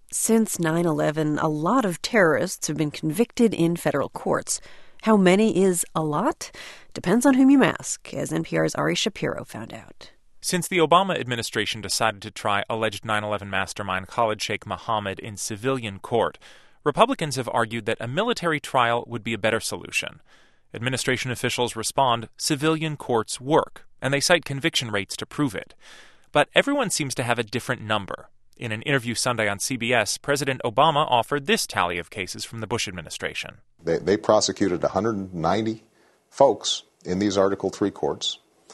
Since 9/11, a lot of terrorists have been convicted in federal courts. How many is a lot? Depends on whom you ask, as NPR's Ari Shapiro found out. Since the Obama administration decided to try alleged 9/11 mastermind Khalid Sheikh Mohammed in civilian court, Republicans have argued that a military trial would be a better solution. Administration officials respond, civilian courts work, and they cite conviction rates to prove it. But everyone seems to have a different number. In an interview Sunday on CBS, President Obama offered this tally of cases from the Bush administration. They prosecuted 190 folks in these Article III courts,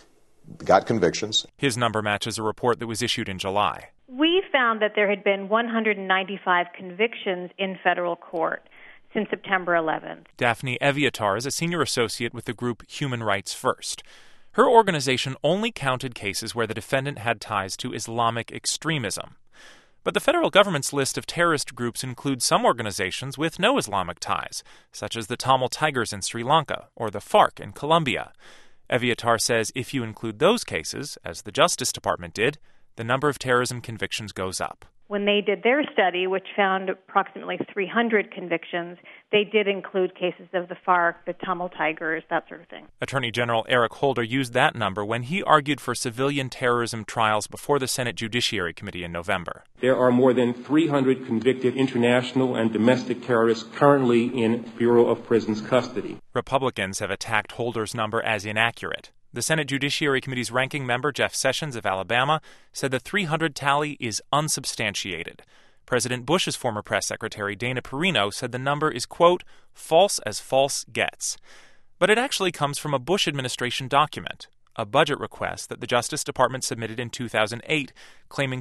got convictions. His number matches a report that was issued in July. We found that there had been 195 convictions in federal court since September 11th. Daphne Eviatar is a senior associate with the group Human Rights First. Her organization only counted cases where the defendant had ties to Islamic extremism. But the federal government's list of terrorist groups includes some organizations with no Islamic ties, such as the Tamil Tigers in Sri Lanka or the FARC in Colombia. Eviatar says if you include those cases, as the Justice Department did, the number of terrorism convictions goes up. When they did their study, which found approximately 300 convictions, they did include cases of the FARC, the Tamil Tigers, that sort of thing. Attorney General Eric Holder used that number when he argued for civilian terrorism trials before the Senate Judiciary Committee in November. There are more than 300 convicted international and domestic terrorists currently in Bureau of Prisons custody. Republicans have attacked Holder's number as inaccurate. The Senate Judiciary Committee's ranking member, Jeff Sessions of Alabama, said the 300 tally is unsubstantiated. President Bush's former press secretary, Dana Perino, said the number is, quote, false as false gets. But it actually comes from a Bush administration document, a budget request that the Justice Department submitted in 2008, claiming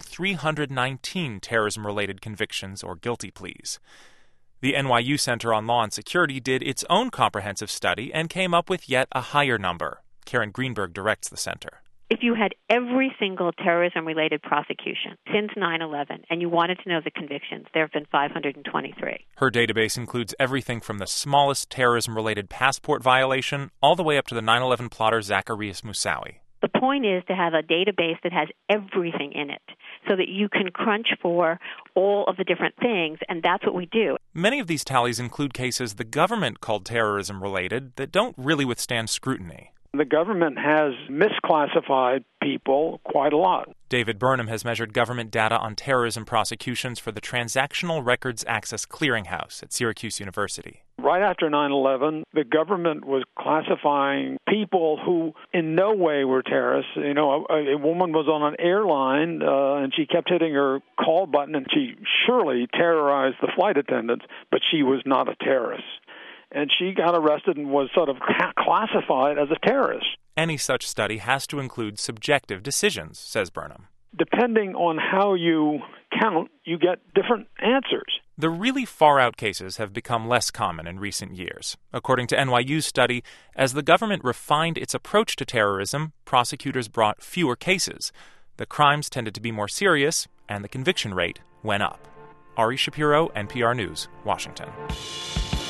319 terrorism-related convictions or guilty pleas. The NYU Center on Law and Security did its own comprehensive study and came up with yet a higher number. Karen Greenberg directs the center. If you had every single terrorism-related prosecution since 9/11 and you wanted to know the convictions, there have been 523. Her database includes everything from the smallest terrorism-related passport violation all the way up to the 9/11 plotter Zacarias Moussaoui. The point is to have a database that has everything in it so that you can crunch for all of the different things, and that's what we do. Many of these tallies include cases the government called terrorism-related that don't really withstand scrutiny. The government has misclassified people quite a lot. David Burnham has measured government data on terrorism prosecutions for the Transactional Records Access Clearinghouse at Syracuse University. Right after 9/11, the government was classifying people who in no way were terrorists. You know, a woman was on an airline and she kept hitting her call button and she surely terrorized the flight attendants, but she was not a terrorist. And she got arrested and was sort of classified as a terrorist. Any such study has to include subjective decisions, says Burnham. Depending on how you count, you get different answers. The really far-out cases have become less common in recent years. According to NYU's study, as the government refined its approach to terrorism, prosecutors brought fewer cases. The crimes tended to be more serious, and the conviction rate went up. Ari Shapiro, NPR News, Washington.